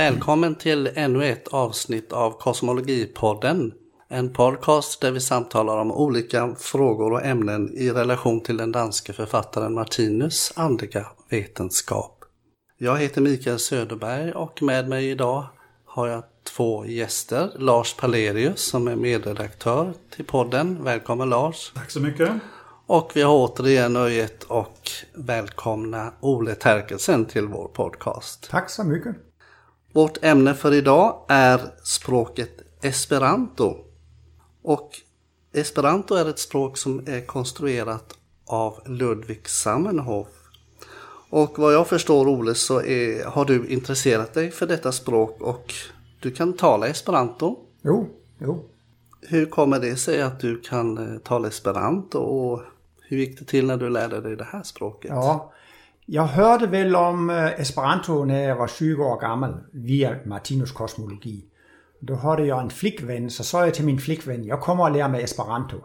Välkommen till ännu ett avsnitt av Kosmologipodden. En podcast där vi samtalar om olika frågor och ämnen i relation till den danske författaren Martinus andliga vetenskap. Jag heter Mikael Söderberg och med mig idag har jag två gäster. Lars Palerius som är medredaktör till podden. Välkommen Lars. Tack så mycket. Och vi har återigen nöjet och välkomna Ole Terkelsen till vår podcast. Tack så mycket. Vårt ämne för idag är språket Esperanto. Och Esperanto är ett språk som är konstruerat av Ludwig Zamenhof. Och vad jag förstår Ole så har du intresserat dig för detta språk och du kan tala Esperanto. Jo. Hur kommer det sig att du kan tala Esperanto och hur gick det till när du lärde dig det här språket? Ja, jag hörde väl om Esperanto när jag var 20 år gammal via Martinus kosmologi. Då hade jag en flickvän, så sa jag till min flickvän, jag kommer att lära mig Esperanto.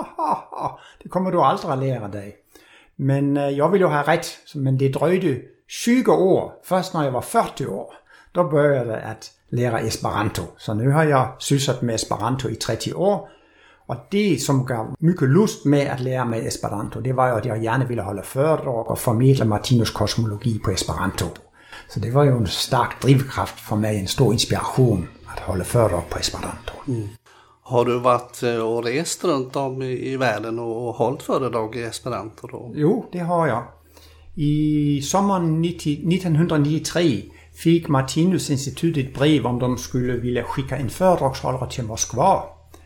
Det kommer du aldrig att lära dig. Men jag ville ju ha rätt, men det dröjde 20 år. Först när jag var 40 år, då började jag att lära Esperanto. Så nu har jag sysslat med Esperanto i 30 år. Och det som gav mycket lust med att lära mig Esperanto, det var ju att jag gärna ville hålla föredrag och förmedla Martinus kosmologi på Esperanto. Så det var ju en stark drivkraft för mig, en stor inspiration att hålla föredrag på Esperanto. Mm. Har du varit och rest runt om i världen och hållit föredrag i Esperanto då? Jo, det har jag. I sommaren 1993 fick Martinus institut ett brev om de skulle vilja skicka en föredragshållare till Moskva.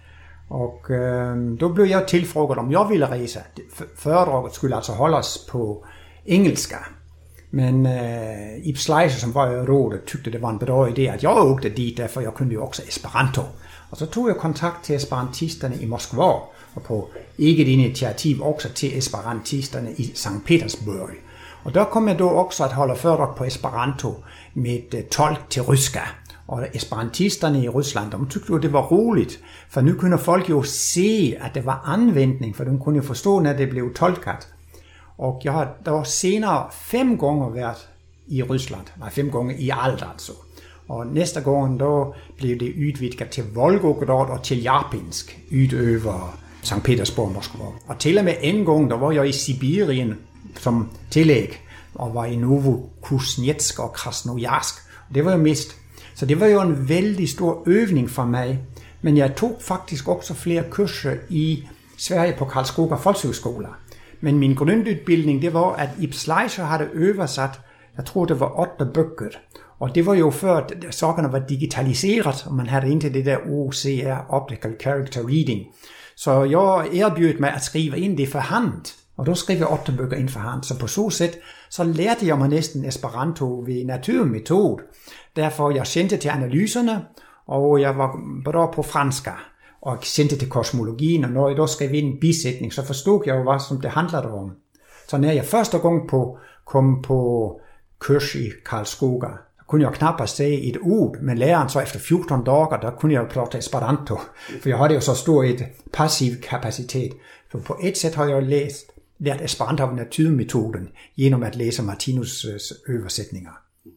Och då blev jag tillfrågad om jag ville resa. Föredraget skulle alltså hållas på engelska. Men Ib Schleicher som var i rådet tyckte det var en bra idé att jag åkte dit, därför jag kunde ju också Esperanto. Och så tog jag kontakt till esperantisterna i Moskva och på eget initiativ också till esperantisterna i Sankt Petersburg. Och där kom jag då också att hålla föredrag på Esperanto med tolk till ryska. Och esperantisterna i Ryssland, de tyckte att det var roligt. För nu kunde folk ju se att det var användning, för de kunde förstå när det blev tolkat. Och jag har då senare 5 gånger varit i Ryssland. 5 gånger i allt alltså. Och nästa gång då blev det utvidgat till Volgograd och till Japinsk utöver Sankt Petersburg och Moskva. Och till och med en gång då var jag i Sibirien som tillägg och var i Novokuznetsk och Krasnojarsk. Det var ju mest. Så det var ju en väldigt stor övning för mig. Men jag tog faktiskt också fler kurser i Sverige på Karlskoga folkhögskola. Men min grundutbildning det var att Ib Schleicher hade översatt, jag tror det var 8 böcker. Och det var ju för att sakerna var digitaliserat och man hade inte det där OCR, Optical Character Reading. Så jag erbjöd mig att skriva in det för hand. Och då skrev jag 8 böcker in för hand. Så på så sätt så lärde jag mig nästan Esperanto vid naturmetod. Därför jag kände till analyserna och jag var bra på franska. Och kände till kosmologin och när jag då skrev in en bisättning så förstod jag vad som det handlade om. Så när jag första gången kom på kurs i Karlskoga kunde jag knappast säga ett ord, men läraren så efter 14 dagar där kunde jag prata Esperanto. För jag hade ju så stor ett passiv kapacitet. För på ett sätt har jag lärt Esperanto av naturmetoden genom att läsa Martinus översättningar.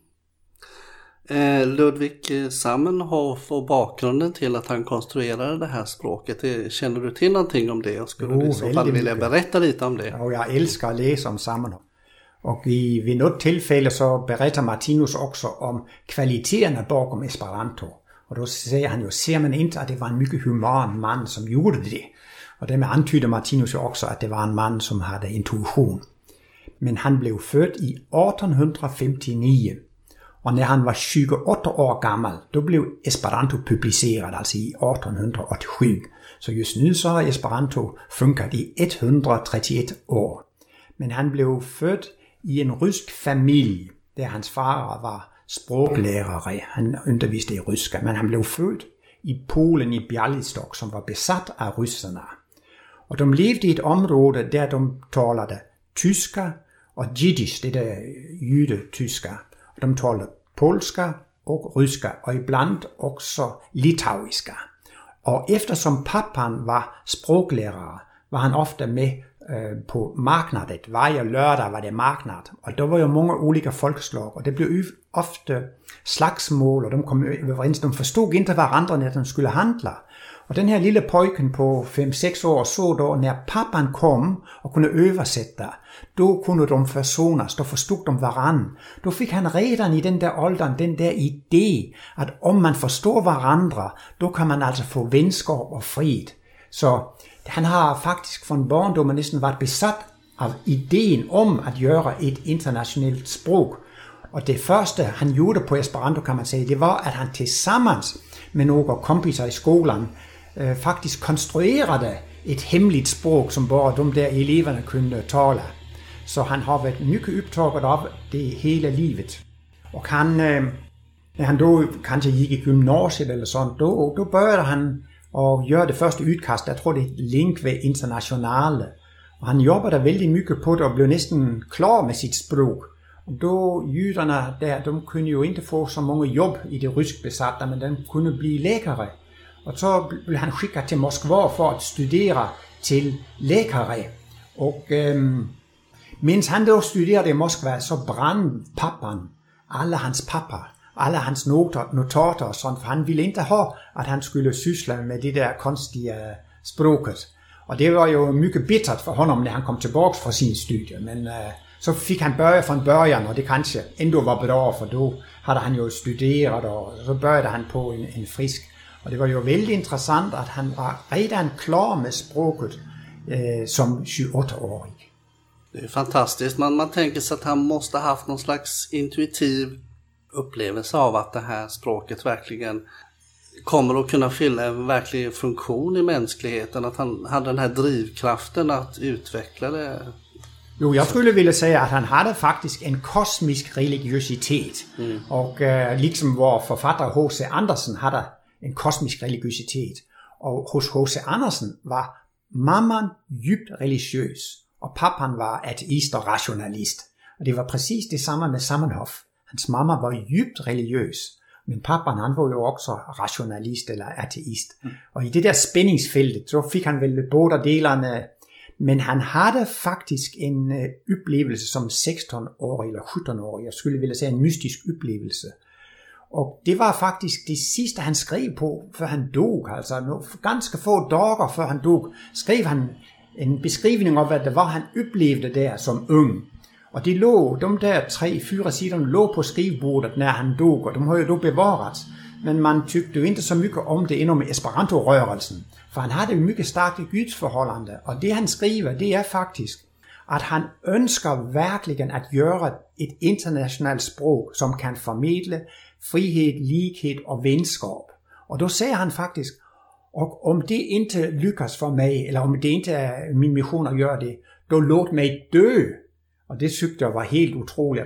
Ludwig Zamenhof och bakgrunden till att han konstruerade det här språket, känner du till någonting om det? Och skulle du i så fall vilja berätta lite om det? Ja, jag älskar att läsa om Zamenhof. Och vid något tillfälle så berättar Martinus också om kvaliteterna bakom Esperanto. Och då säger han ju, ser man inte att det var en mycket human man som gjorde det? Och därmed antyder Martinus ju också att det var en man som hade intuition. Men han blev född i 1859. Och när han var 28 år gammal, då blev Esperanto publicerad, alltså i 1887. Så just nu så har Esperanto funkat i 131 år. Men han blev född i en rysk familj, där hans far var språklärare. Han undervisade i ryska, men han blev född i Polen i Bialystok som var besatt av ryssarna. Och de levde i ett område där de talade tyska och jiddisch, det där judetyska. De talade polska och ryska och ibland också litauiska. Och eftersom pappan var språklärare var han ofta med på marknadet. Varje lördag var det marknad. Och då var ju många olika folkslag. Och det blev ofta slagsmål. Och de kom överens. De förstod inte varandra när de skulle handla. Och den här lille pojken på 5-6 år så då när pappan kom och kunde översätta, då kunde de försonas, då förstod de varann. Då fick han redan i den där åldern den där idé att om man förstår varandra, då kan man alltså få vänskap och frid. Så han har faktiskt från barndomen nästan varit besatt av idén om att göra ett internationellt språk. Och det första han gjorde på Esperanto kan man säga, det var att han tillsammans med några kompisar i skolan faktiskt konstruerade ett hemligt språk som bara de där eleverna kunde tala. Så han har varit mycket upptagen av det hela livet. Och han, när han då kanske gick i gymnasiet eller sånt, då började han att göra det första utkastet. Jag tror det är Lingua Internationale. Och han jobbade väldigt mycket på det och blev nästan klar med sitt språk. Och då judarna där, de kunde ju inte få så många jobb i det ryskbesatta, men de kunde bli läkare. Och så blev han skickad till Moskva för att studera till läkare. Och medan han då studerade i Moskva så brann pappan, alla hans notater och sånt. För han ville inte ha att han skulle syssla med det där konstiga språket. Och det var ju mycket bittert för honom när han kom tillbaka från sin studie. Men så fick han börja från början och det kanske ändå var bra för då hade han ju studerat och så började han på en frisk. Och det var ju väldigt intressant att han var redan klar med språket som 28-årig. Det är fantastiskt. Man tänker sig att han måste ha haft någon slags intuitiv upplevelse av att det här språket verkligen kommer att kunna fylla en verklig funktion i mänskligheten. Att han hade den här drivkraften att utveckla det. Jo, jag skulle vilja säga att han hade faktiskt en kosmisk religiositet. Och liksom vår författare H.C. Andersen hade en kosmisk religiositet. Och hos H.C. Andersen var mamman djupt religiös och pappan var ateist och rationalist. Och det var precis detsamma med Zamenhof. Hans mamma var djupt religiös, men pappan han var ju också rationalist eller ateist. Och i det där spänningsfältet så fick han väl båda delarna. Men han hade faktiskt en upplevelse som 16-årig eller 17-årig. Jag skulle vilja säga en mystisk upplevelse. Och det var faktiskt det sista han skrev på för han dog. Alltså ganska få dagar för han dog skrev han en beskrivning av vad det var han upplevde där som ung. Och de där 3-4 sidorna låg på skrivbordet när han dog och de har ju då bevarats. Men man tyckte ju inte så mycket om det inom Esperanto-rörelsen. För han hade ju mycket starkt gudsförhållande. Och det han skriver, det är faktiskt att han önskar verkligen att göra ett internationellt språk som kan förmedla frihet, likhet och vänskap. Och då säger han faktiskt, och om det inte lyckas för mig, eller om det inte är min mission att göra det, då låt mig dö. Och det tyckte jag var helt otroligt.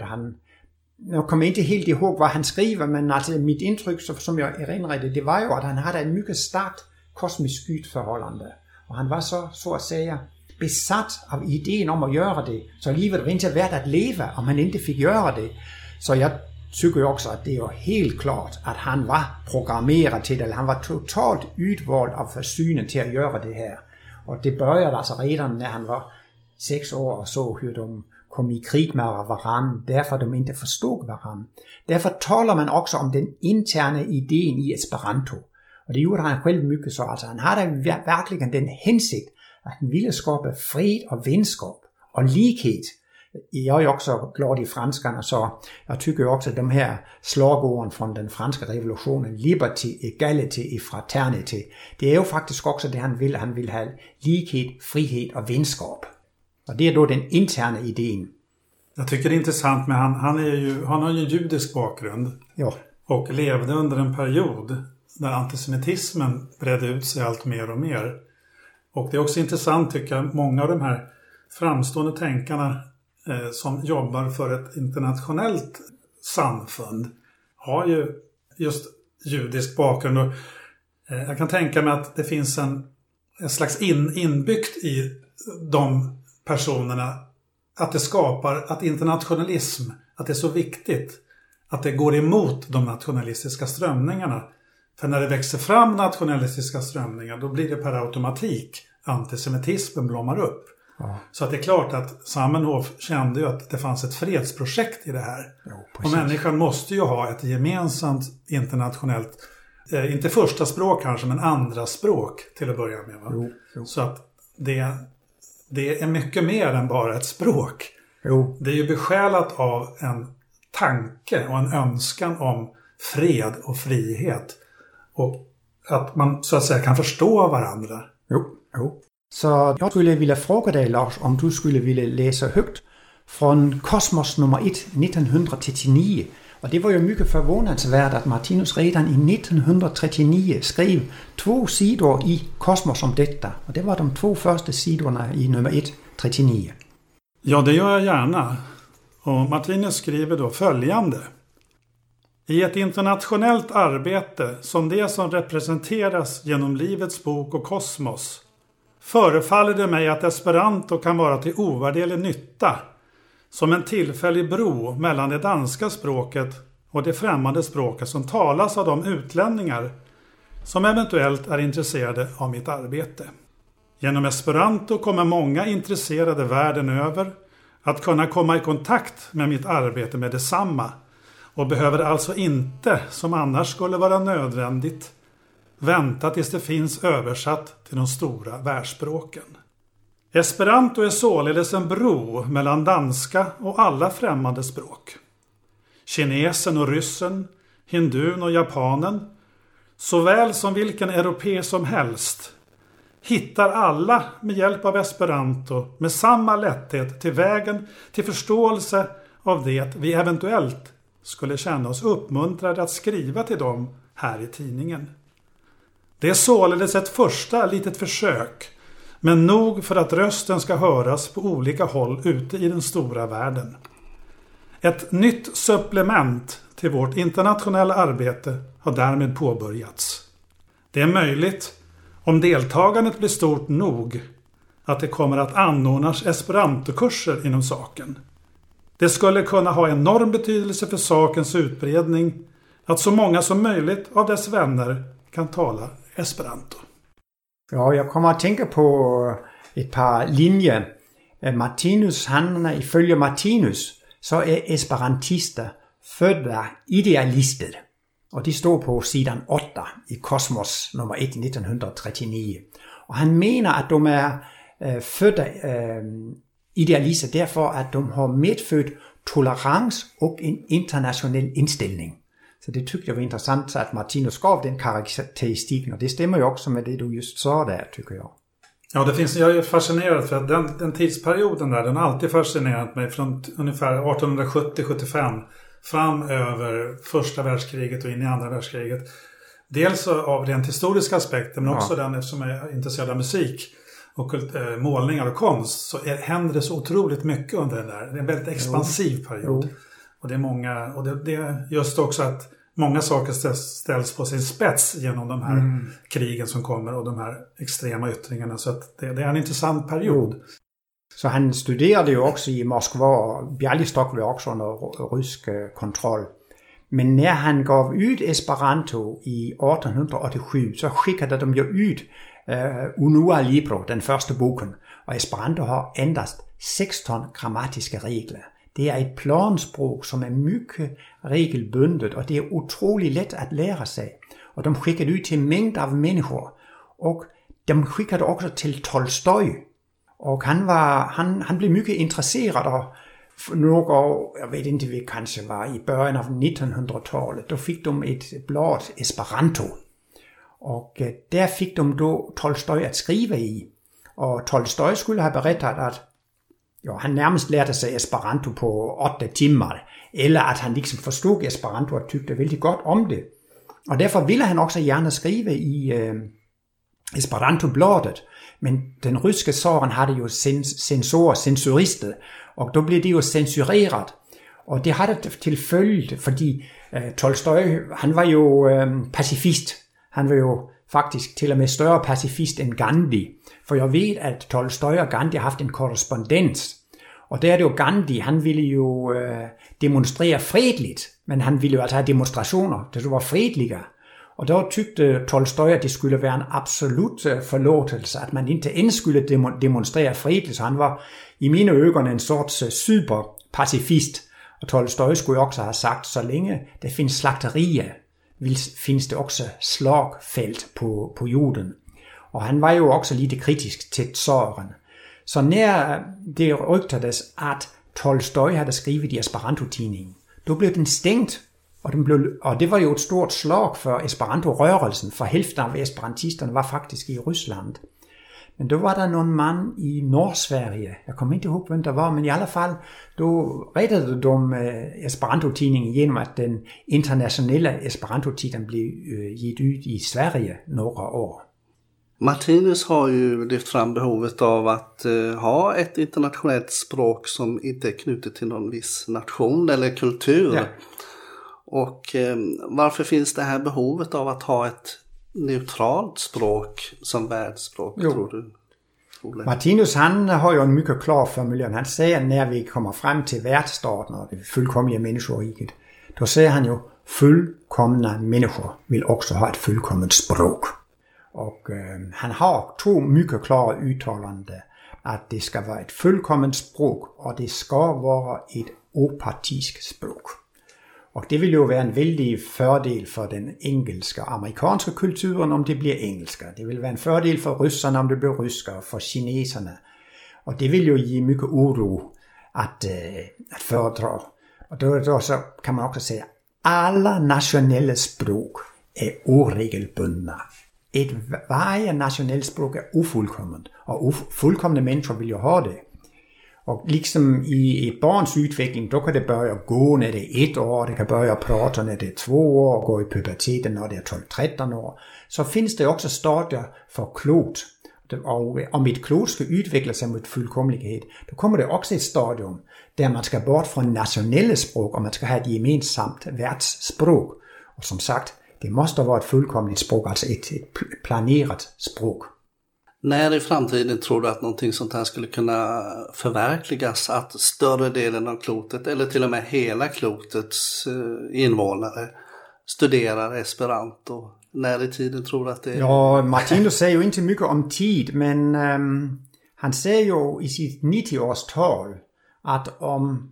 Jag kommer inte helt ihåg vad han skriver, men alltså mitt intryck som jag erinrade, det var ju att han hade en mycket starkt kosmisk gudförhållande. Och han var så att säga besatt av idén om att göra det. Så livet var inte värt att leva om han inte fick göra det. Så jag tycker ju också att det är helt klart att han var programmerad till det. Eller han var totalt utvald av försynen till att göra det här. Och det började alltså redan när han var 6 år och så hur de kom i krig med varann, därför de inte förstod varann. Därför talar man också om den interna idén i Esperanto. Och det gjorde han själv mycket så. Alltså han hade verkligen den hänsikt att han ville skapa fred och vänskap och likhet. Jag är också glad i franskarna, så jag tycker också att de här slagorden från den franska revolutionen, liberty, equality, fraternity, det är ju faktiskt också det han vill. Han vill ha likhet, frihet och vänskap. Och det är då den interna idén. Jag tycker det är intressant med han har ju en judisk bakgrund. Ja. Och levde under en period där antisemitismen bredde ut sig allt mer och mer. Och det är också intressant tycker jag, många av de här framstående tänkarna som jobbar för ett internationellt samfund har ju just judisk bakgrund. Och jag kan tänka mig att det finns en slags inbyggt i de personerna att det skapar att internationalism, att det är så viktigt att det går emot de nationalistiska strömningarna. För när det växer fram nationalistiska strömningar då blir det per automatik antisemitismen blommar upp. Ja. Så att det är klart att Zamenhof kände ju att det fanns ett fredsprojekt i det här. Och människan måste ju ha ett gemensamt internationellt, inte första språk kanske, men andra språk till att börja med. Va? Jo. Så att det är mycket mer än bara ett språk. Jo. Det är ju besjälat av en tanke och en önskan om fred och frihet. Och att man så att säga kan förstå varandra. Jo. Så jag skulle vilja fråga dig, Lars, om du skulle vilja läsa högt från Kosmos nummer 1, 1939. Och det var ju mycket förvånansvärt att Martinus redan i 1939 skrev 2 sidor i Kosmos om detta. Och det var de 2 första sidorna i nummer 1, 39. Ja, det gör jag gärna. Och Martinus skriver då följande. I ett internationellt arbete som det som representeras genom Livets bok och Kosmos förefaller det mig att esperanto kan vara till ovärderlig nytta som en tillfällig bro mellan det danska språket och det främmande språket som talas av de utlänningar som eventuellt är intresserade av mitt arbete. Genom esperanto kommer många intresserade världen över att kunna komma i kontakt med mitt arbete med detsamma och behöver alltså inte, som annars skulle vara nödvändigt, vänta tills det finns översatt till de stora världsspråken. Esperanto är således en bro mellan danska och alla främmande språk. Kinesen och ryssen, hindun och japanen, såväl som vilken europé som helst, hittar alla med hjälp av esperanto med samma lätthet till vägen till förståelse av det vi eventuellt skulle känna oss uppmuntrade att skriva till dem här i tidningen. Det är således ett första litet försök, men nog för att rösten ska höras på olika håll ute i den stora världen. Ett nytt supplement till vårt internationella arbete har därmed påbörjats. Det är möjligt, om deltagandet blir stort nog, att det kommer att anordnas esperantokurser inom saken. Det skulle kunna ha enorm betydelse för sakens utbredning att så många som möjligt av dess vänner kan tala esperanto. Ja, jag kommer att tänka på ett par linjer. Martinus, han ifølge Martinus, så är esperantister födda idealister. Och de står på sidan 8 i Kosmos nummer 1, 1939. Och han menar att de är födda idealister därför att de har medfött tolerans och en internationell inställning. Så det tyckte jag var intressant att Martinus gav den karaktäristiken, och det stämmer ju också med det du just sa där, tycker jag. Ja, jag är fascinerad för att den tidsperioden där, den har alltid fascinerat mig från ungefär 1870-75 fram över första världskriget och in i andra världskriget. Dels av rent historiska aspekter, men också den eftersom jag är intresserad av musik och målningar och konst, så händer det så otroligt mycket under den där. Det är en väldigt expansiv period. Och det är många, och det är just också att många saker ställs på sin spets genom de här krigen som kommer och de här extrema yttringarna. Så att det är en intressant period. Så han studerade ju också i Moskva. Bialystok var också under rysk kontroll. Men när han gav ut Esperanto i 1887 så skickade de ju ut Unua Libro, den första boken. Och Esperanto har endast 16 grammatiska regler. Det är ett planspråk som är mycket regelbundet och det är otroligt lätt att lära sig. Och de skickade ut till mängd av människor. Och de skickade också till Tolstoj. Och han blev mycket intresserad av några, jag vet inte, vi kanske var i början av 1900-talet. Då fick de ett blad Esperanto. Och där fick de då Tolstoj att skriva i. Och Tolstoj skulle ha berättat att han närmast lärde sig Esperanto på 8 timmar. Eller att han liksom förstod Esperanto och tyckte väldigt gott om det. Och därför ville han också gärna skriva i Esperanto-bladet. Men den ryske tsaren hade ju censurister. Och då blev det ju censurerat. Och det hade till följd, fordi Tolstoj, han var ju pacifist. Han var ju faktiskt till och med större pacifist än Gandhi. För jag vet att Tolstoj och Gandhi har haft en korrespondens. Och där är det ju Gandhi, han ville ju demonstrera fredligt. Men han ville ju alltså ha demonstrationer, det var fredliga. Og der tyckte Tolstoj, at det skulle være en absolut forlåtelse, at man inte ens skulle demonstrere fredligt. Så han var i mine øjne en sorts superpacifist. Og Tolstoj skulle også have sagt, så længe der findes slagterier, findes det også slagfelt på jorden. Og han var jo også lidt kritisk til tsaren. Så når det rygtedes, at Tolstoj havde skrevet i Esperanto-tidningen, då blev den stængt, og det var jo et stort slag for Esperanto-rørelsen, for hälften af esperantisterne var faktisk i Rusland. Men då var der nogle mand i Nordsverige, jeg kommer ikke ihåg, hvem der var, men i alle fald, då reddede de Esperanto-tidningen igennem, at den internationale Esperanto-tiden blev givet ud i Sverige nogle år. Martinus har ju lyft fram behovet av att ha ett internationellt språk som inte är knutet till någon viss nation eller kultur. Ja. Och varför finns det här behovet av att ha ett neutralt språk som världsspråk, tror du? Martinus, han har jo en mycket klar formulering. Han siger, når vi kommer frem til världsstaten og det fuldkomlige menneskeriget, då siger han jo, fuldkomne mennesker vil også have et fuldkomment sprog. Og han har to mycket klare udtalende, at det skal være et fuldkomment sprog, og det skal være et opartisk sprog. Og det vil jo være en vældig fordel for den engelske og amerikanske kulturen, om det bliver engelsk. Det vil være en fordel for russerne, om det bliver rysk, og for kineserne. Og det vil jo give mycket uro at foredrage. Og då så kan man også sige, at alle nationale sprog er uregelbundne. Et varje nationelt sprog er ufuldkomment, og fuldkomne mennesker vil jo have det. Og liksom i et barns udvikling, då kan det börja gå når det er 1 år, det kan börja prate når det er 2 år, gå i puberteten når det er 12-13 år. Så findes det også stadier for klot. Og om et klot skal udvikle sig mod fuldkommelighed, då kommer det også et stadium, der man skal bort fra nationelle sprog, og man skal have et gemensamt værtssprog. Og som sagt, det måste vara ett fullkomligt språk, alltså ett planerat språk. När i framtiden tror du att någonting sånt här skulle kunna förverkligas, att större delen av klotet eller till och med hela klotets invånare studerar esperanto? När i tiden tror du att det är? Ja, Martinus säger ju inte mycket om tid, men han säger ju i sitt 90-årstal att om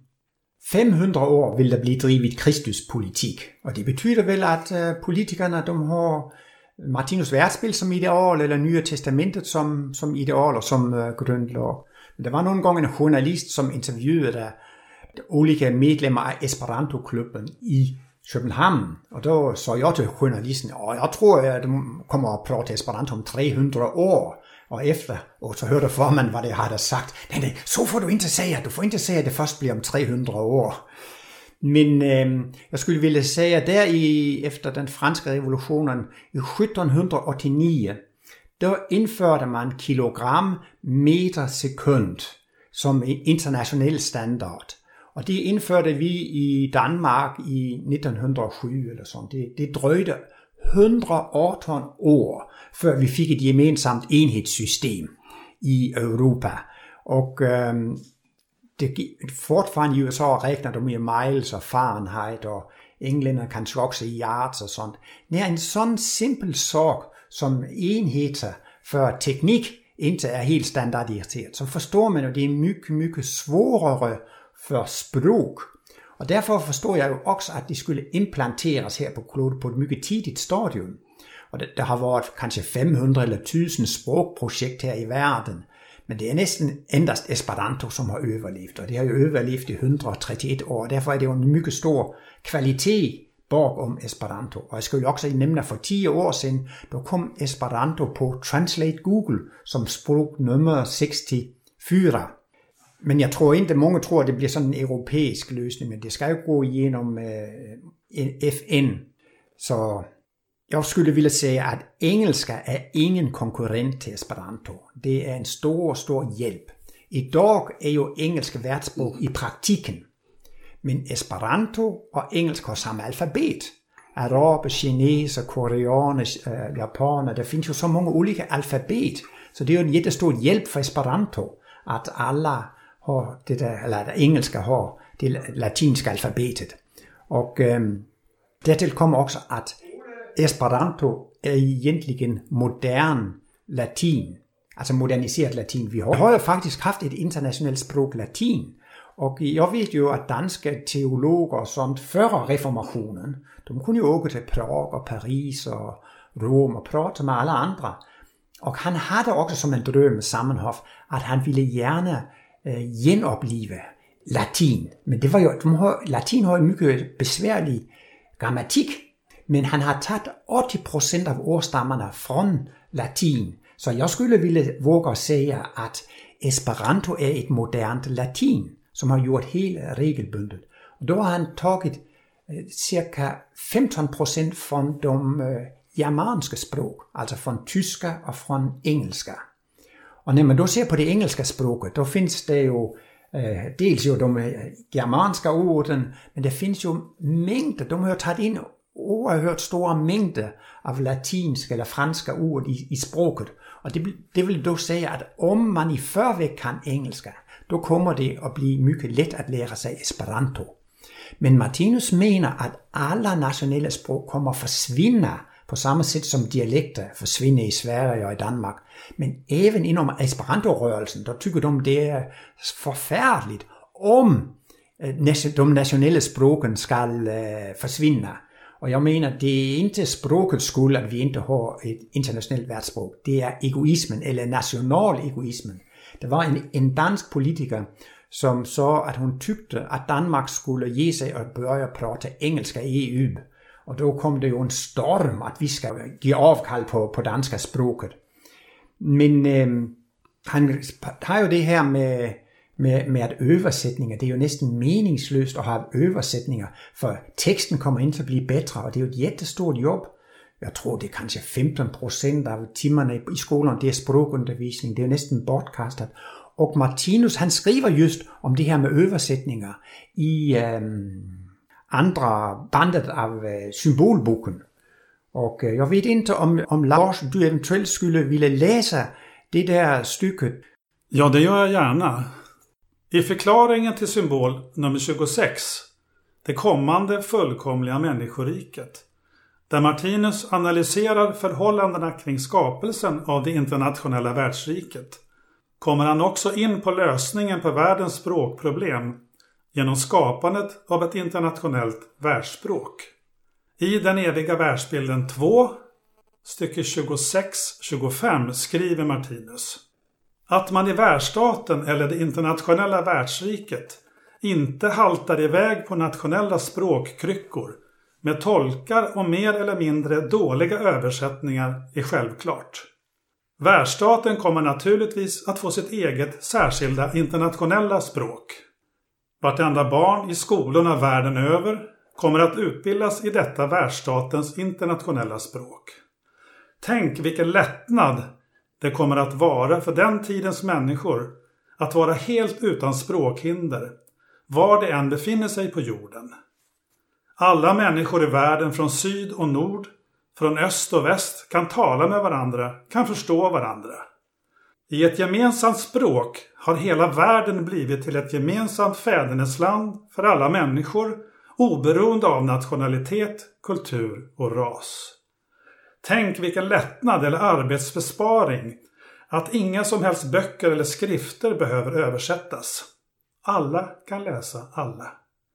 500 år vil der blive drivet Kristuspolitik. Og det betyder vel, at politikerne de har Martinus værtsspil som ideal, eller Nye Testamentet som ideal og som grundlag. Men der var nogle gange en journalist, som interviewede de olika medlemmer af Esperanto-klubben i København. Og der så jeg til journalisten, og jeg tror, at de kommer at prate Esperanto om 300 år. Og efter, og så hørte formanden, hvad det havde sagt. Nej, så får du ikke sige, du får ikke sige, at det først bliver om 300 år. Men jeg skulle ville sige, at efter den franske revolutionen i 1789, der indførte man kilogram meter sekund som international standard. Og det indførte vi i Danmark i 1907 eller sådan. Det drøjte 118 år, før vi fik et gemensamt enhedssystem i Europa. Og det fortfarande i USA regner de i miles og Fahrenheit, og englænder kan også i yards og sådan. Det er en sådan simpel sag som enheder, for teknik ikke er helt standardiseret, så forstår man jo, det er mycket svårere for sprog. Og derfor forstår jeg jo også, at det skulle implanteres her på kloden på et mycket tidigt stadium. Og der har været kanskje 500 eller 1000 sprogprojekt her i verden. Men det er næsten endast Esperanto, som har overlevet. Og det har jo overlevet i 131 år. Derfor er det jo en mycket stor kvalitet bag om Esperanto. Og jeg skulle også nævne, for 10 år siden, der kom Esperanto på Translate Google som sprog nummer 64. Men jeg tror ikke, at mange tror, at det bliver sådan en europæisk løsning, men det skal jo gå igennem FN. Så jeg skulle ville sige, at engelsk er ingen konkurrent til Esperanto. Det er en stor hjælp. I dag er jo engelsk værtssprog i praktikken. Men Esperanto og engelsk har samme alfabet. Araber, kineser, koreaner, japaner, der findes jo så mange olika alfabet. Så det er jo en jättestor hjælp for Esperanto, at alle har det der, eller at engelske har det latinske alfabetet. Og dertil kommer også, at Esperanto är egentligen modern latin. Alltså moderniserat latin. Vi har ju faktiskt haft ett internationellt språk latin. Och jag vet ju att danska teologer och sånt före reformationen, de kunde ju åka till Prag och Paris och Rom och prata med alla andra. Och han hade också som en dröm, Zamenhof, att han ville gärna genuppliva latin. Men det var ju, latin har ju mycket besvärlig grammatik. Men han har tagit 80% av årstammarna från latin. Så jag skulle vilja våga säga att Esperanto är ett modernt latin som har gjort helt regelbundet. Och då har han tagit cirka 15% från de germanska språk, alltså från tyska och från engelska. Och när man då ser på det engelska språket, då finns det ju dels ju de germanska orden, men det finns ju mängder, de har tagit in oerhört stora mängder av latinska eller franska ord i språket. Och det vill då säga att om man i förväg kan engelska, då kommer det att bli mycket lätt att lära sig Esperanto. Men Martinus menar att alla nationella språk kommer att försvinna på samma sätt som dialekter försvinner i Sverige och i Danmark. Men även inom Esperanto-rörelsen, då tycker de det är förfärligt om de nationella språken ska försvinna. Och jag menar, det är inte språkets skull att vi inte har ett internationellt världsspråk. Det är egoismen eller nationalegoismen. Det var en dansk politiker som sa att hon tyckte att Danmark skulle ge sig att börja prata engelska i EU. Och då kom det ju en storm att vi ska ge avkall på danska språket. Men han har ju det här med att översättningar, det är ju nästan meningslöst att ha översättningar, för texten kommer inte att bli bättre, och det är ju ett jättestort jobb. Jag tror det är kanske 15% av timmarna i skolan, det är språkundervisning, det är nästan bortkastat. Och Martinus, han skriver just om det här med översättningar i andra bandet av symbolboken. Och jag vet inte om Lars, du eventuellt skulle vilja läsa det där stycket. Ja, det gör jag gärna. I förklaringen till symbol nummer 26, det kommande fullkomliga människoriket, där Martinus analyserar förhållandena kring skapelsen av det internationella världsriket, kommer han också in på lösningen på världens språkproblem genom skapandet av ett internationellt världsspråk. I den eviga världsbilden 2, stycke 26-25 skriver Martinus att man i världsstaten eller det internationella världsriket inte haltar iväg på nationella språkkryckor med tolkar och mer eller mindre dåliga översättningar är självklart. Världsstaten kommer naturligtvis att få sitt eget särskilda internationella språk. Vartenda barn i skolorna världen över kommer att utbildas i detta världsstatens internationella språk. Tänk vilken lättnad det kommer att vara för den tidens människor att vara helt utan språkhinder, var det än befinner sig på jorden. Alla människor i världen från syd och nord, från öst och väst kan tala med varandra, kan förstå varandra. I ett gemensamt språk har hela världen blivit till ett gemensamt fädernesland för alla människor, oberoende av nationalitet, kultur och ras. Tänk vilken lättnad eller arbetsbesparing att inga som helst böcker eller skrifter behöver översättas. Alla kan läsa alla.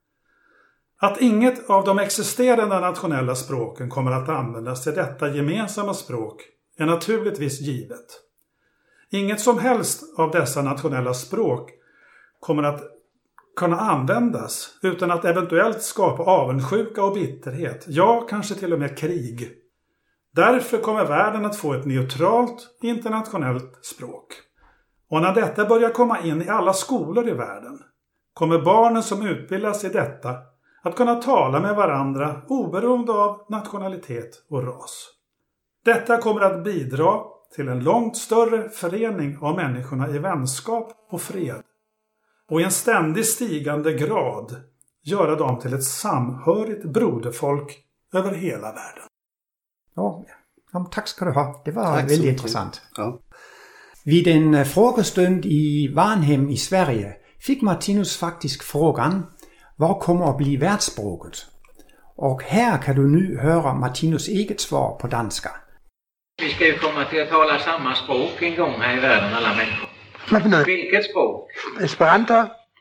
Att inget av de existerande nationella språken kommer att användas till detta gemensamma språk är naturligtvis givet. Inget som helst av dessa nationella språk kommer att kunna användas utan att eventuellt skapa avundsjuka och bitterhet, ja kanske till och med krig. Därför kommer världen att få ett neutralt internationellt språk. Och när detta börjar komma in i alla skolor i världen kommer barnen som utbildas i detta att kunna tala med varandra oberoende av nationalitet och ras. Detta kommer att bidra till en långt större förening av människorna i vänskap och fred. Och i en ständigt stigande grad göra dem till ett samhörigt broderfolk över hela världen. Ja, tack ska du ha. Det var väldigt intressant. Ja. Vid en frågestund i Varnhem i Sverige fick Martinus faktiskt frågan: vad kommer att bli världsspråket? Och här kan du nu höra Martinus eget svar på danska. Vi ska ju komma till att tala samma språk en gång här i världen, alla människor. Hvad for noget? Vilket språk? Esperanto?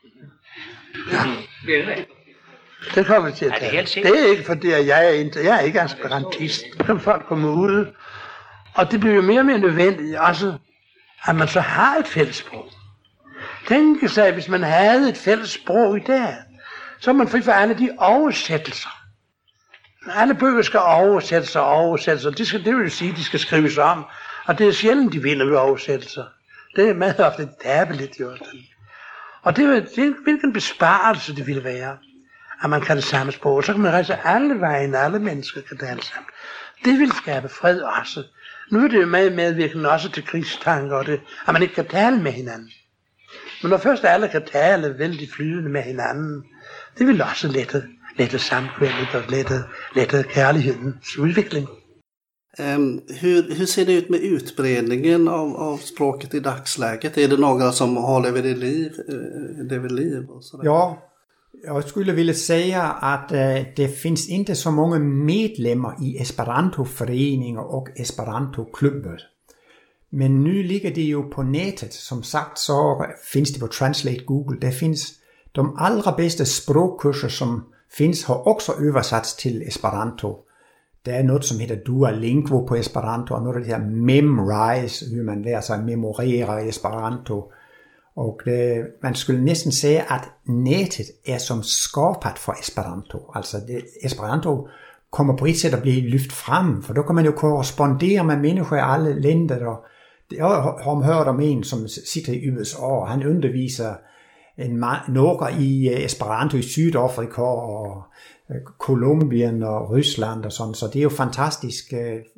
Ja. Blir det? Det kommer vi til at Er det tage. helt sikkert? Det er ikke fordi, at jeg er ikke esperantist. Nu kan folk komme ud. Og det bliver jo mere og mere nødvendigt også, at man så har et fælles sprog. Tænk sig, hvis man havde et fælles sprog i dag, så er man fri for alle de oversættelser. Alle bøger skal oversættes. Det vil jo sige, at de skal skrives om. Og det er sjældent, de vinder ved oversættelser. Det er meget ofte tabeligt, jo. Og det er hvilken besparelse det ville være, at man kan det samme sprog. Så kan man rejse alle vejen, alle mennesker kan tale sammen. Det vil skabe fred også. Nu er det jo meget medvirkende også til krigstanker, og det, at man ikke kan tale med hinanden. Men når først alle kan tale vældig flydende med hinanden, det vil også lette samkvældet og lette kærlighedens udvikling. Hur ser det ut med utbredningen av språket i dagsläget? Är det några som håller vid liv? Och sådär? Ja, jag skulle vilja säga att det finns inte så många medlemmar i Esperanto-föreningar och Esperanto-klubbar. Men nu ligger det ju på nätet. Som sagt så finns det på Translate Google. Det finns de allra bästa språkkurser som finns har också översatts till Esperanto. Det är något som heter Duolingo på Esperanto och något heter Memrise, hur man lär sig memorera Esperanto. Och man skulle nästan säga att nätet är som skapat för Esperanto. Alltså Esperanto kommer på ett sätt att bli lyft fram, för då kan man ju korrespondera med människor i alla länder. Och jag har hört om en som sitter i USA, han undervisar några i Esperanto i Sydafrika och Colombien och Ryssland och sånt, så det är ju fantastiskt.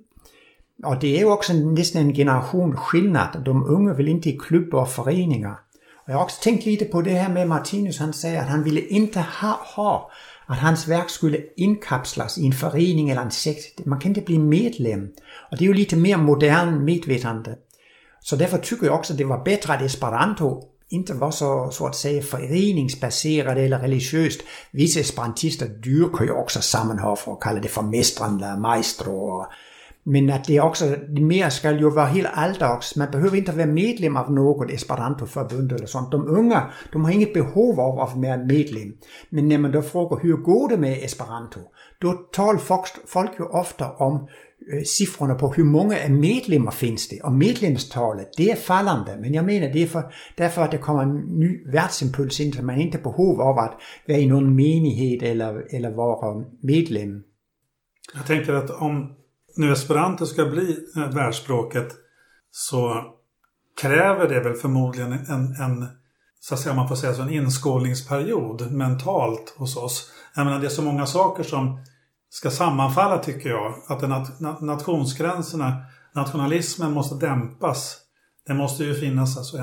Och det är ju också nästan en generation skillnad. De unga vill inte i klubbar och föreningar. Och jag har också tänkt lite på det här med Martinus. Han säger att han ville inte ha att hans verk skulle inkapslas i en förening eller en sekt. Man kan inte bli medlem. Och det är ju lite mer modern medvetande. Så därför tycker jag också att det var bättre att Esperanto inte var så att säga föreningsbaserat eller religiöst. Vissa esperantister dyrker ju också sammanhang för att kalla det för mästrande, maestro. Men att det också mer ska ju vara helt alldags. Man behöver inte vara medlem av något Esperanto-förbund eller sånt. De unga, de har inget behov av att vara medlem. Men när man då frågar hur går det med Esperanto, då talar folk ju ofta om siffrorna på hur många medlemmar finns det. Och medlemstalet, det är fallande. Men jag menar det är därför att det kommer en ny världsimpuls in, så man inte behov av att vara i någon menighet eller vara medlem. Jag tänker att om nu Esperanto ska bli världsspråket, så kräver det väl förmodligen en så att säga, man får säga så, en inskolningsperiod mentalt hos oss. Jag menar, det är så många saker som ska sammanfalla, tycker jag. Att nationsgränserna, nationalismen måste dämpas. Det måste ju finnas alltså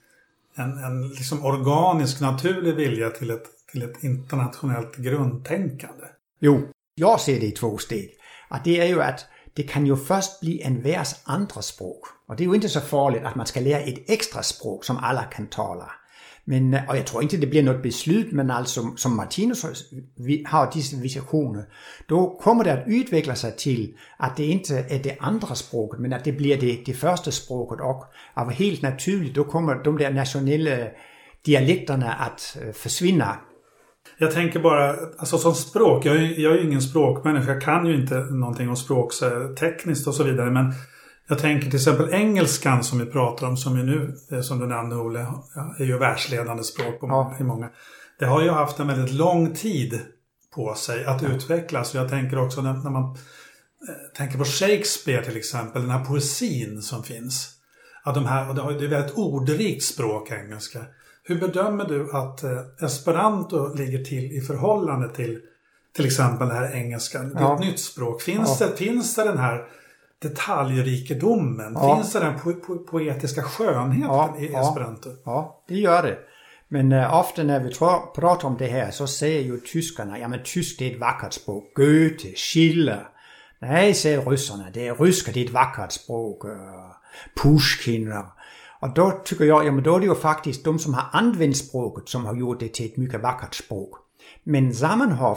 en liksom organisk, naturlig vilja till ett internationellt grundtänkande. Jo, jag ser det i 2 steg. Att det är ju att det kan ju först bli en värs andra språk. Och det är ju inte så farligt att man ska lära ett extra språk som alla kan tala. Men, och jag tror inte det blir något beslut, men alltså som Martinus har dessa visioner, då kommer det att utveckla sig till att det inte är det andra språket, men att det blir det första språket, och av helt naturligt då kommer de där nationella dialekterna att försvinna. Jag tänker bara, alltså som språk, jag är ju ingen språkmänniska, jag kan ju inte någonting om språk tekniskt och så vidare, men jag tänker till exempel engelskan som vi pratar om, som ju nu, som du nämnde Olle, är ju världsledande språk i många. Det har ju haft en väldigt lång tid på sig att utvecklas. Och jag tänker också när man tänker på Shakespeare till exempel, den här poesin som finns. Att det är väldigt ordrikt språk, engelska. Hur bedömer du att Esperanto ligger till i förhållande till exempel det här engelskan? Det är ett nytt språk. Finns det den här detaljrikedomen? Ja. Finns det den poetiska skönheten i Esperanto? Ja, det gör det. Men ofta när vi pratar om det här så säger ju tyskarna, ja men tysk det är ett vackert språk. Goethe, Schiller. Nej, säger ryssarna, det är ryska, det är ett vackert språk. Pushkin. Och då tycker jag, ja men då är det ju faktiskt de som har använt språket som har gjort det till ett mycket vackert språk. Men Zamenhof,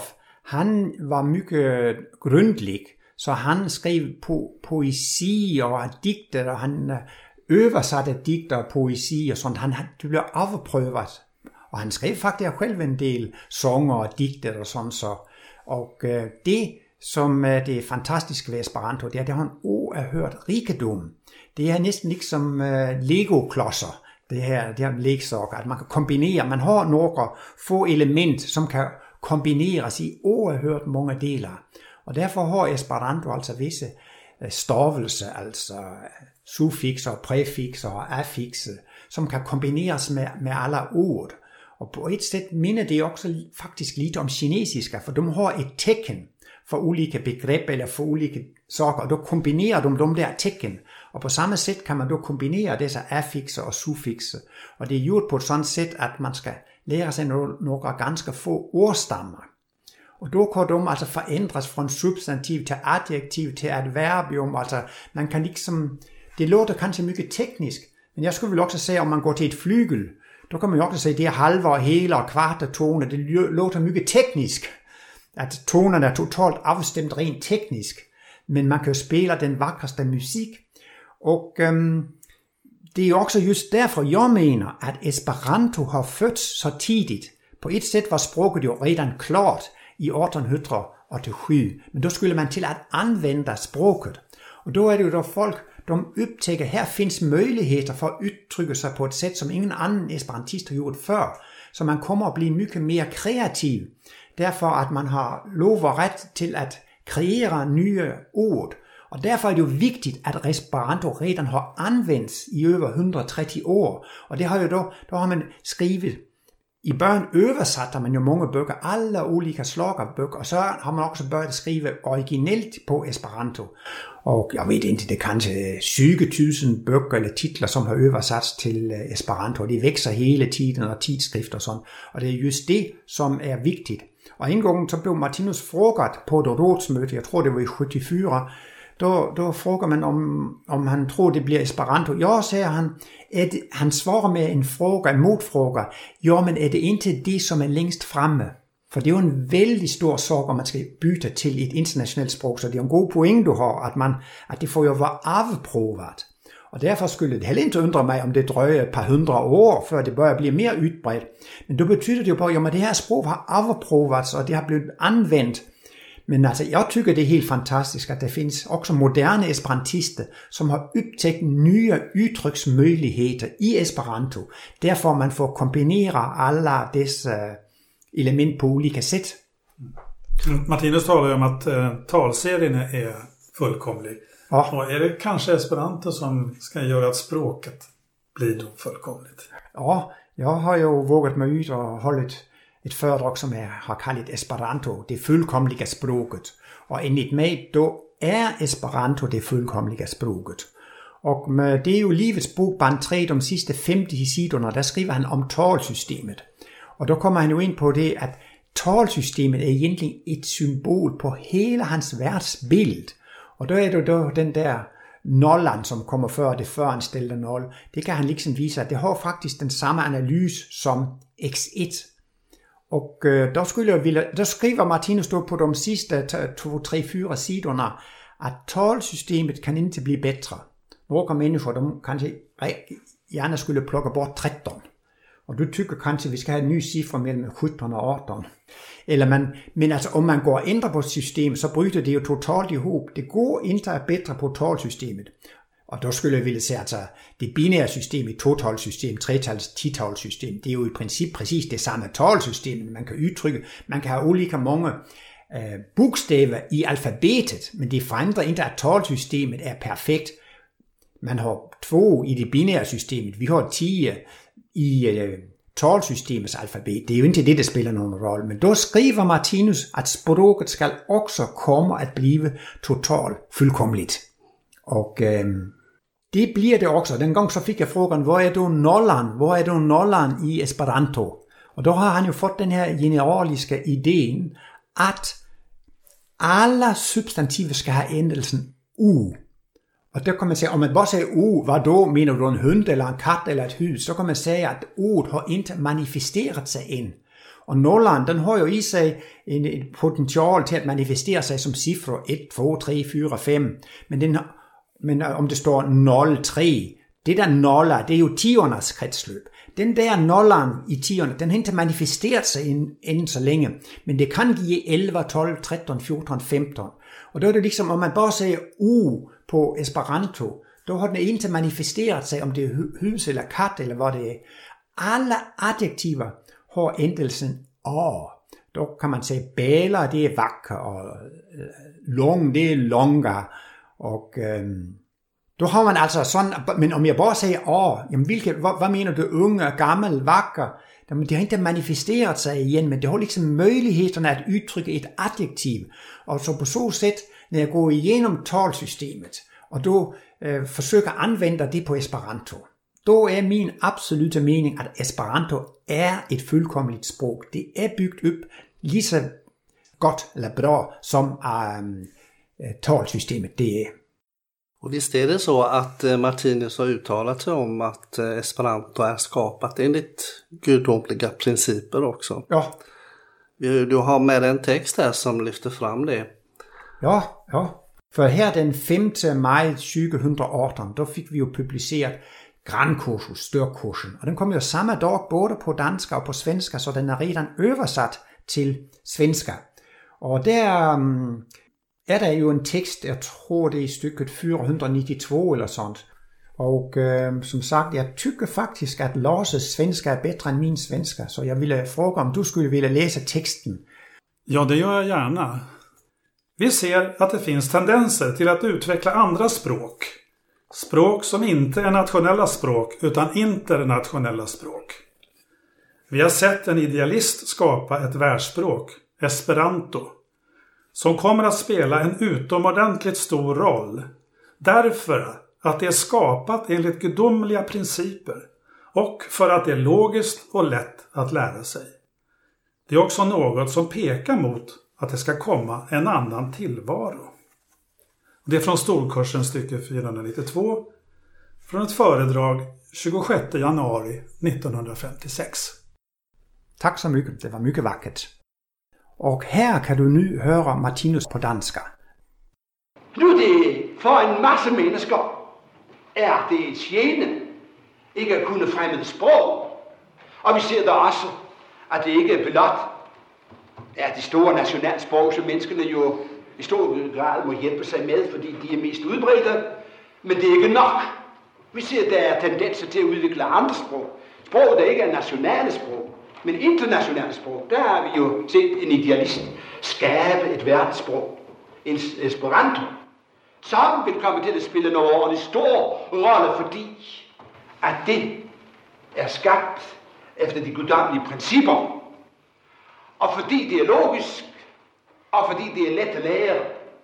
han var mycket grundlig, så han skrev poesi og digter, og han översatte digter og poesi og sådan. Det blev afprøvet, og han skrev faktisk selv en del sanger og digter og sådan så. Og det, som er det fantastiske ved Esperanto, det er, at det har en oerhørt rikedom. Det er næsten ikke som Lego-klodser, det her leksager, at man kan kombinere. Man har nogle få element, som kan kombineres i oerhørt mange deler. Og derfor har Esperanto altså visse stavelser, altså suffixer, præfixer og affixer, som kan kombineres med alle ord. Og på et sæt minder det også faktisk lidt om kinesiske, for de har et tekken for ulike begreber eller for ulike saker, og då kombinerer de der tekken. Og på samme sæt kan man då kombinere disse affixer og suffixer. Og det er gjort på et sådan sæt, at man skal lære sig nogle ganske få ordstammer. Og då kan de altså forændres fra en substantiv til adjektiv til adverbium. Altså man kan liksom, det låter kanskje mycket teknisk, men jeg skulle vel også sige, om man går til et flygel, då kan man jo også sige, det er halve og hele og kvarte toner, det låter mycket teknisk. At tonerne er totalt afstemt rent teknisk, men man kan jo spille den vakreste musik. Og det er også just derfor, jeg mener, at Esperanto har født så tidigt. På et sæt var sproget jo redan klart i 1887, men då skulle man til at anvende sproget. Og då er det jo der folk, de optækker, her findes muligheder for at udtrykke sig på et sæt, som ingen anden esperantist har gjort før, så man kommer at blive mycket mere kreativ. Derfor at man har lov og ret til at kreere nye ord. Og derfor er det jo vigtigt, at Esperanto redan har anvendt i over 130 år. Og det har jo da har man skrevet. I børn oversætter man jo mange bøger, alle olika slag af bøger, og så har man også börjat skrive originelt på Esperanto. Og jeg ved ikke, det er kanskje 20.000 bøger eller titler, som har oversat til Esperanto. De vækser hele tiden og tidsskrifter og sådan. Og det er just det, som er vigtigt. Og en gang så blev Martinus frågat på et rådsmøde, jeg tror det var i 74, då frågar man om han tror det bliver Esperanto. Ja, siger han, han svarer med en fråga, en modfråga. Ja, men er det ikke det, som er længst fremme? For det er jo en vældig stor sorg, om man skal bytte til et internationalt sprog, så det er en god point, du har, at det får jo være afprøvet. Og derfor skulle det heller ikke undre mig, om det drøjer et par 100 år, før det bør blive mere udbredt. Men det betyder det jo bare, at det her sprog har afprøvet, og det har blevet anvendt. Men altså, jeg tykker, det er helt fantastisk, at der findes også moderne esperantister, som har optaget nye udtryksmuligheder i Esperanto. Derfor man får kombinere alle disse element på olika sätt. Martinus talar ju om att talserien är fullkomlig. Ja. Och är det kanske Esperanto som ska göra att språket blir då fullkomligt? Ja, jag har ju vågat mig ut och hållit ett föredrag som jag har kallat Esperanto, det fullkomliga språket. Och enligt mig då är Esperanto det fullkomliga språket. Och med det är ju livets bok band 3, de sidste 50 sidorna, der skriver han om talsystemet. Og der kommer han jo ind på det, at talsystemet er egentlig et symbol på hele hans værtsbillede. Og der er det jo den der nollan, som kommer før det førinstillede nul. Det kan han liksom vise, at det har faktisk den samme analyse som x1. Og der skriver Martinus på de sidste 2-3-4 siderne, at talsystemet kan ikke blive bedre. Nogle mennesker, de kanskje gerne skulle plukke bort 13. Og du tykker kanskje, vi skal have en ny cifre mellem 17 og 18. Men altså, om man går og ændrer på systemet, så bryder det jo totalt ihop. Det går ikke at bedre på talsystemet. Og der skulle jeg ville sige, altså, det binære system, et totalsystem, tretals, titalssystem, det er jo i princip præcis det samme talsystem. Man kan udtrykke, man kan have olika mange bogstaver i alfabetet, men det forandrer ikke, at talsystemet er perfekt. Man har 2 i det binære systemet, vi har 10 i talsystemets alfabet. Det er jo ikke det, der spiller nogen rolle. Men då skriver Martinus, at språket skal også komme at blive totalt fuldkomligt. Og det bliver det også. Den gang så fik jeg frågan, hvor er du nollan i Esperanto? Og då har han jo fået den her generaliske ideen, at alle substantiver skal have endelsen u. Og der kan man sige, om man bare siger hvad då? Mener du en hund, eller en kat, eller et hus? Så kan man sige, at ordet har ikke manifesteret sig ind. Og nullen, den har jo i sig et potentiale til at manifestere sig som cifre 1, 2, 3, 4, 5. Men om det står 0, 3, det der noller, det er jo 10'ernes kredsløb. Den der nolleren i 10'erne, den har ikke manifesteret sig inden så længe. Men det kan give 11, 12, 13, 14, 15. Og der er det ligesom, om man bare siger på Esperanto, der har den ikke manifesteret sig, om det er hus eller kat, eller hvad det er. Alle adjektiver har endelsen a. Der kan man sige, bæler, det er vakker, og long, det er longer, og der har man altså sådan, men om jeg bare siger jamen hvad mener du, unge, gammel, vakker? Jamen, det har ikke manifesteret sig igen, men det har liksom möjligheterna at udtrykke et adjektiv. Og så på så sæt, når jeg går igennem talsystemet, og då forsøger at anvende det på Esperanto, då er min absolutte mening, at Esperanto er et fuldkomligt sprog. Det er bygget op lige så godt eller bra som talsystemet det er. Och visst är det så att Martinus har uttalat sig om att Esperanto är skapat enligt gudomliga principer också. Ja. Du har med en text här som lyfter fram det. Ja. För här den 5. maj 2018, då fick vi ju publicerat Grandkursus, størkursen. Og den kom jo samme dag både på dansk og på svenska, så den er redan översatt til svenska. Og der er der jo en tekst, jeg tror det er i stykket 492 eller sånt. Og som sagt, jeg tycker faktisk, at Lars' svenska är bättre än min svenska, så jag ville fråga om du skulle vilja läsa texten. Ja, det gör jag gärna. Vi ser att det finns tendenser till att utveckla andra språk. Språk som inte är nationella språk utan internationella språk. Vi har sett en idealist skapa ett världsspråk, Esperanto, som kommer att spela en utomordentligt stor roll därför att det är skapat enligt gudomliga principer och för att det är logiskt och lätt att lära sig. Det är också något som pekar mot att det ska komma en annan tillvaro. Det är från Storkursen stycke 492 från ett föredrag 26 januari 1956. Tack så mycket, det var mycket vackert. Og her kan du nu høre Martinus på danska. Nu det for en masse mennesker er det et gene ikke at kunne fremmede sprog. Og vi ser da også, at det ikke er blot er de store nationalsprog, som menneskene jo i stor grad må hjælpe sig med, fordi de er mest udbredte. Men det er ikke nok. Vi ser, at der er tendenser til at udvikle andre sprog. Sprog, der ikke er nationale sprog, men internationale sprog. Der har vi jo set en idealist skabe et verdenssprog, en Esperanto, som vil komme til at spille en overordentlig stor rolle, fordi at det er skabt efter de guddommelige principper, og fordi det er logisk, og fordi det er let at lære.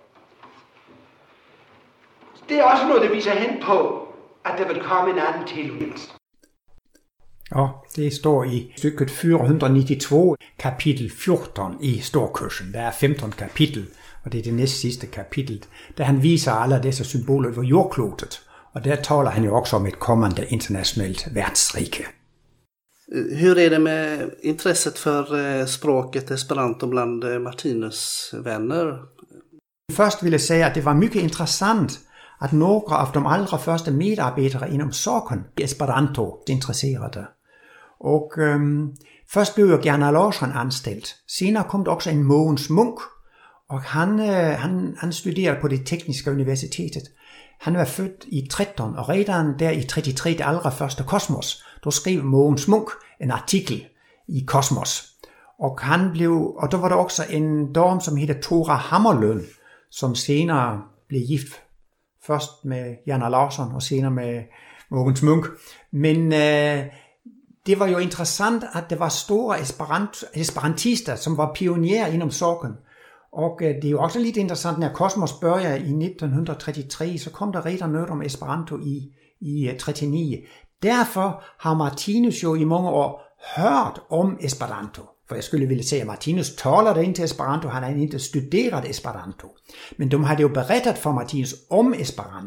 Det er også noget, der viser hen på, at der vil komme en anden tilværelse. Ja, det står i stykket 492, kapitel 14 i Storkursen. Der er 15 kapitel, og det er det næst sidste kapitel, der han viser alle disse symboler på jordklotet. Og der taler han jo også om et kommande internationellt världsrike. Hur är det med intresset för språket Esperanto bland Martinus vänner? Først vil jeg sige, at det var mycket interessant, at nogle af de allra første medarbejdere inom Sorgen Esperanto interesserede. Og først blev jo Gerner Larsson anställt. Senere kom der også en Mogens Munk, og han studerede på det tekniske universitetet. Han var født i 13, og redan der i 33, det allra første Kosmos, der skrev Mogens Munk en artikel i Kosmos. Og der var der også en dame, som hedder Thora Hammerlund, som senere blev gift først med Gerner Larsson og senere med Mogens Munk. Men det var jo interessant, at det var store esperantister, som var pionerer inom Sorgen. Og det er jo også lidt interessant, når Kosmos började i 1933, så kom der redan noget om Esperanto i 39. Derfor har Martinus jo i mange år hørt om Esperanto. For jeg skulle ville sige, at Martinus taler ikke til Esperanto, han har ikke studeret Esperanto. Men de havde jo berettet for Martinus om Esperanto.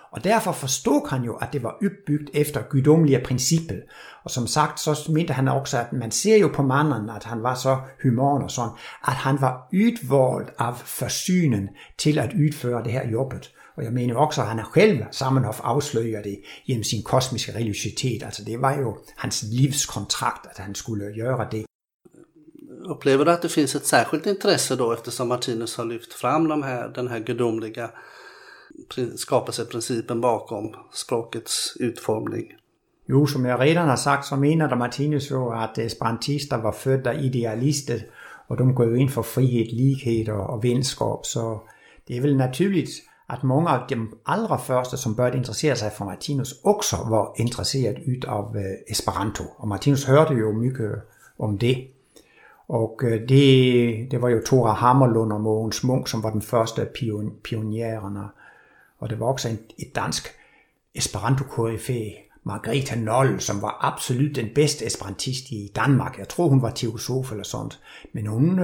Og derfor forstod han jo, at det var opbygget efter guddommelige principper. Og som sagt, så mente han også, at man ser jo på manden, at han var så human og sådan, at han var udvalgt af forsynen til at udføre det her jobbet. Og jeg mener også, at han selv Zamenhof afslører det gennem sin kosmiske religiøsitet. Altså det var jo hans livskontrakt, at han skulle gøre det. Upplever du att det finns ett särskilt intresse då, eftersom Martinus har lyft fram den här gudomliga skapelseprincipen bakom språkets utformning? Jo, som jeg redan har sagt, så mener der Martinus jo, at esperantister var født af idealister, og de går jo ind for frihed, lighed og venskab, så det er vel naturligt, at mange af de allerførste, som bør interessere sig for Martinus, også var interesseret ud af Esperanto, og Martinus hørte jo mycket om det. Og det var jo Thora Hammerlund og Mogens Munk, som var den første pioniererne. Og det var også et dansk Esperanto-koryfæ, Margrethe Noll, som var absolut den bedste esperantist i Danmark. Jeg tror, hun var teosof eller sådan. Men hun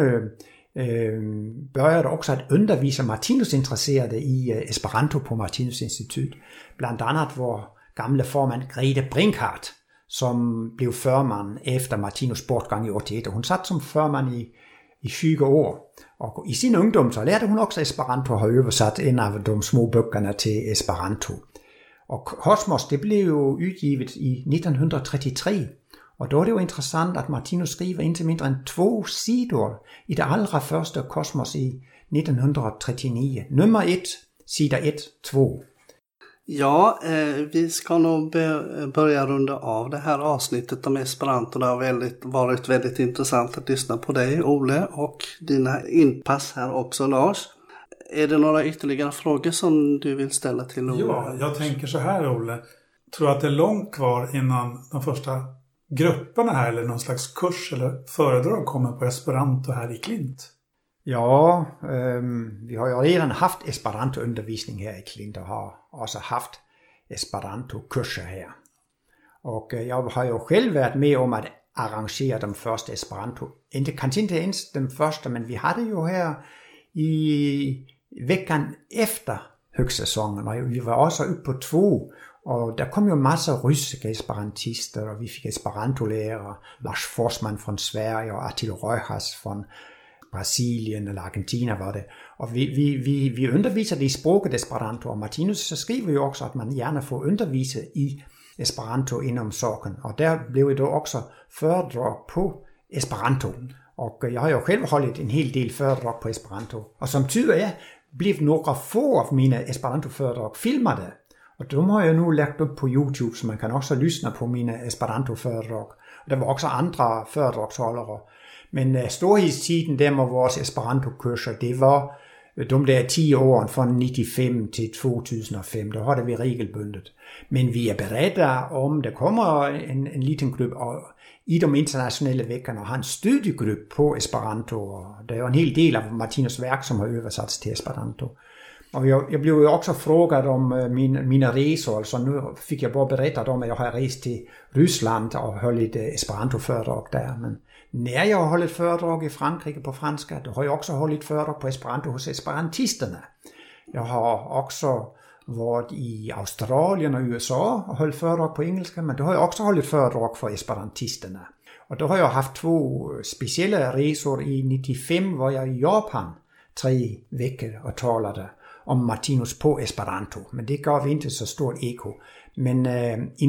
började også at undervise Martinus interesserede i Esperanto på Martinus Institut. Blandt andet vor gamle formand Grete Brinkhardt, som blev førmand efter Martinus bortgang i 88. Hun satt som førmand i 20 år. Og i sin ungdom så lærte hun også Esperanto og har oversat en af de små bøgerne til Esperanto. Og Kosmos, det blev jo udgivet i 1933. Og da er det jo interessant, at Martinus skriver indtil mindre end 2 sider i det allerførste Kosmos i 1939. Nummer 1, sida 1, 2. Ja, vi ska nog börja runda av det här avsnittet om Esperanto. Det har varit väldigt intressant att lyssna på dig, Ole, och dina inpass här också, Lars. Är det några ytterligare frågor som du vill ställa till Ole? Ja, jag tänker så här, Ole. Tror att det är långt kvar innan de första grupperna här, eller någon slags kurs eller föredrag kommer på Esperanto här i Klint? Ja, vi har jo redan haft Esperanto-undervisning her i Klint, og har også haft Esperanto-kurser her. Og jeg har jo selv været med om at arrangere de første Esperanto. Kanskje ikke ens den første, men vi havde jo her i veckan efter høgsæsonen, og vi var også oppe på 2, og der kom jo masser af russiske esperantister, og vi fik Esperanto-lærere, Lars Forsman fra Sverige og Attil Røjas fra Brasilien eller Argentina var det. Og vi underviser det i sproget Esperanto, og Martinus så skriver jo også, at man gerne får undervise i Esperanto inden sorgen. Og der blev det også foredrag på Esperanto. Og jeg har jo selv holdt en hel del foredrag på Esperanto. Og som tyder er, blev nogle få af mine Esperanto-foredrag filmede. Og dem har jeg nu lagt op på YouTube, så man kan også lytte på mine Esperanto-foredrag. Og der var også andre foredragsholdere. Men storhedstiden der med vores Esperanto-kurser, det var de der 10 år fra 1995 til 2005. Der har det vi regelbundet. Men vi er beredte om, der kommer en liten gruppe i de internationale vækkerne og har en studiegruppe på Esperanto. Og der er jo en hel del af Martinus værk, som har oversat til Esperanto. Og jeg blev jo også frågat om mine rejser, altså nu fik jeg bare berettet om, at jeg har rejst til Rusland og holdt et Esperanto-foredrag der. Men når jeg har holdt et foredrag i Frankrig på fransk, der har jeg også holdt et foredrag på Esperanto hos esperantisterne. Jeg har også været i Australien og USA og holdt foredrag på engelsk, men der har jeg også holdt et foredrag for esperantisterne. Og der har jeg haft 2 specielle rejser i 1995, hvor jeg i Japan 3 vekker og talte om Martinus på Esperanto, men det gav ikke så stort eko. Men i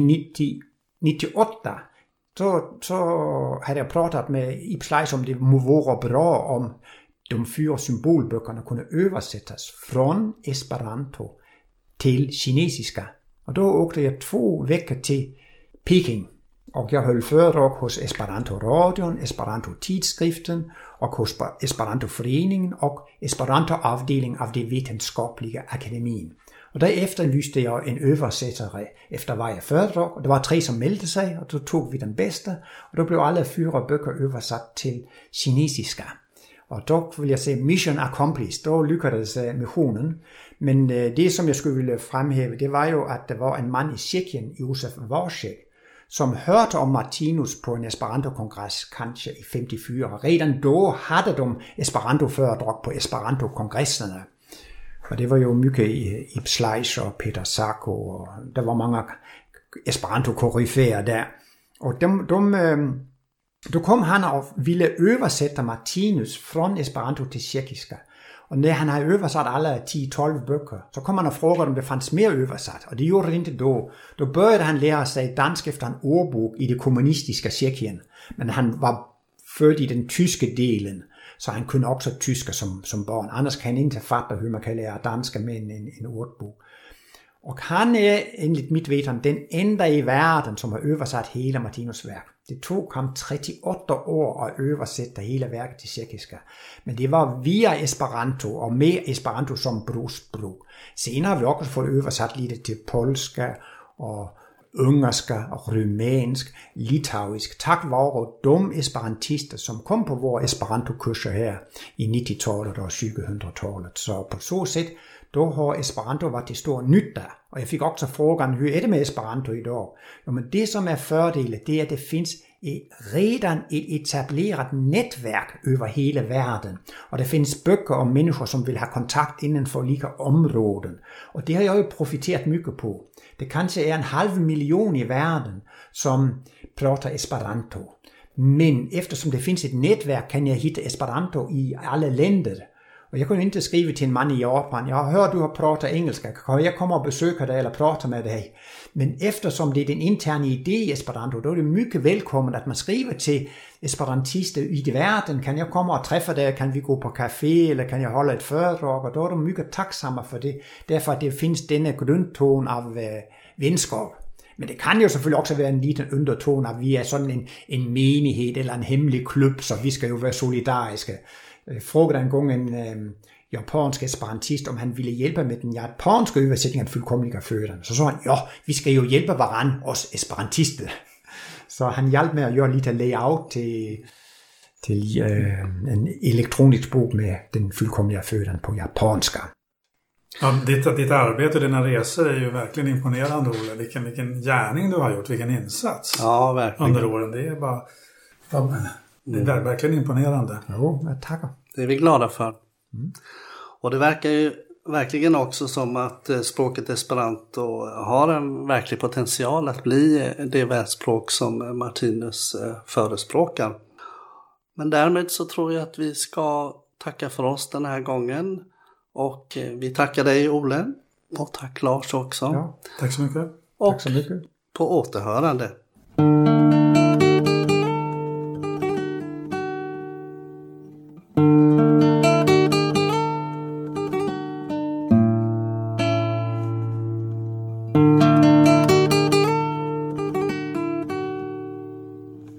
1998, så havde jeg pratet med Ib Schleich om det må være bra om de 4 symbolbøkerne kunne oversættes fra Esperanto til kinesiska. Og da åkte jeg 2 vekker til Peking, og jeg holdt foredrag hos Esperanto-radion, Esperanto-tidsskriften og hos Esperanto-foreningen og Esperanto-afdeling af det videnskabelige akademien. Og derefter lyste jeg en oversætter efter hver foredrag, og der var 3, som meldte sig, og så tog vi den bedste, og der blev alle 4 bøger oversat til kinesiska. Og der vil jeg sige mission accomplished, der lykkedes det med hunden. Men det, som jeg skulle ville fremhæve, det var jo, at der var en mand i Tjekkien, Josef Warschek, som hørte om Martinus på en Esperanto-kongres, kanskje i 54. Redan da havde de Esperanto-foredrag på Esperanto-kongresserne. Og det var jo mycket Ib Schleicher og Peter Sacco, og der var mange Esperanto-koryfæer der. Og då kom han og ville översätta Martinus från Esperanto till tjeckiska. Och när han hade översatt alla 10-12 böcker så kom han och frågade om det fanns mer översatt. Och det gjorde det inte då. Då började han lära sig dansk efter en ordbok i det kommunistiska Tjeckien. Men han var född i den tyska delen. Så han kunde också tyska som barn. Annars kan han inte fatta hur man kan lära danska med en ordbok. Och han är enligt mitt vetande den enda i världen som har översatt hela Martinus verk. Det tog ham 38 år at översätta hela verket til tjekkiska. Men det var via Esperanto og med Esperanto som brugsprog. Senere har vi også fået översatt lidt til polska og ungerska og rumænsk, litauisk, tak vare de esperantister, som kom på vores Esperanto-kurser her i 90-tallet og 2000-tallet. Så på så sätt, då har Esperanto varit till stor nytta. Och jag fick också frågan, hur är det med Esperanto idag? Jo, men det som är fördelen, det är att det finns redan ett etablerat nätverk över hela världen. Och det finns böcker om människor som vill ha kontakt innanför lika områden. Och det har jag ju profiterat mycket på. Det kanske är 500 000 i världen som pratar Esperanto. Men eftersom det finns ett nätverk kan jag hitta Esperanto i alla länder. Och jag kunde inte skriva till en man i Japan, jag har hört du har pratat engelska, kan jag komma och besöka dig eller prata med dig? Men eftersom det är den interna idé i Esperanto, då är det mycket välkommet att man skriver till esperantister i världen, kan jag komma och träffa dig, kan vi gå på café eller kan jag hålla ett föredrag? Och då är de mycket tacksamma för det, därför att det finns denna grundton av vänskap. Men det kan jo selvfølgelig også være en liten underton, at vi er sådan en menighed eller en hemmelig klub, så vi skal jo være solidariske. Frågade en gång en japansk esperantist, om han ville hjælpe med den japanske översättning af fuldkomliga flöden. Så sa han, ja, vi skal jo hjælpe varann, os esperantister. Så han hjalp med at gøre lite layout til en elektronisk bok med den fullkomliga flöden på japanska. Ja, ditt arbete och dina resor är ju verkligen imponerande, Olle. Vilken gärning du har gjort, vilken insats. Ja, verkligen. Under åren, det är bara... Det är verkligen imponerande. Jo, tackar. Det är vi glada för. Och det verkar ju verkligen också som att språket Esperanto har en verklig potential att bli det världsspråk som Martinus förespråkar. Men därmed så tror jag att vi ska tacka för oss den här gången. Och vi tackar dig, Ole. Och tack Lars också. Ja, tack så mycket. Och Tack så mycket. på återhörande.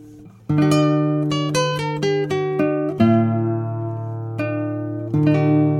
Thank you.